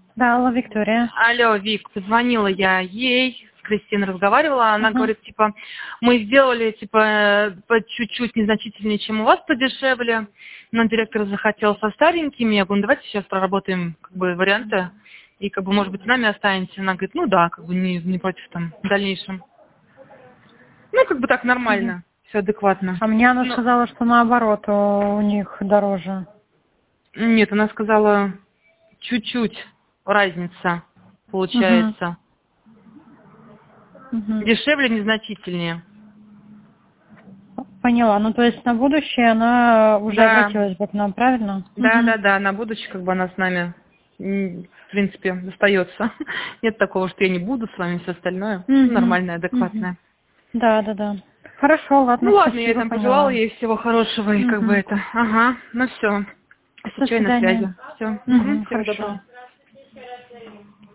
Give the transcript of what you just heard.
Да, алло, Виктория. Алло, Вик, позвонила я ей, с Кристиной разговаривала, она говорит, типа, мы сделали, типа, по чуть-чуть незначительнее, чем у вас, подешевле, но директор захотел со старенькими, я говорю, ну, давайте сейчас проработаем, как бы, варианты, и, как бы, может быть, с нами останетесь. Она говорит, ну да, как бы, не против там в дальнейшем. Ну, как бы так нормально, все адекватно. А мне она сказала, что наоборот, у них дороже. Нет, она сказала, чуть-чуть разница получается. Дешевле, незначительнее. Поняла. Ну, то есть на будущее она уже обратилась бы к нам, правильно? Да, на будущее, как бы, она с нами, в принципе, остается. Нет такого, что я не буду с вами, все остальное. Нормальное, адекватное. Да. Хорошо, ладно, Ну ладно, спасибо, я там поняла. пожелала ей всего хорошего, и как бы это. Ага, ну все. До Отвечай на свидания. связи. Все. Всего Хорошо. доброго.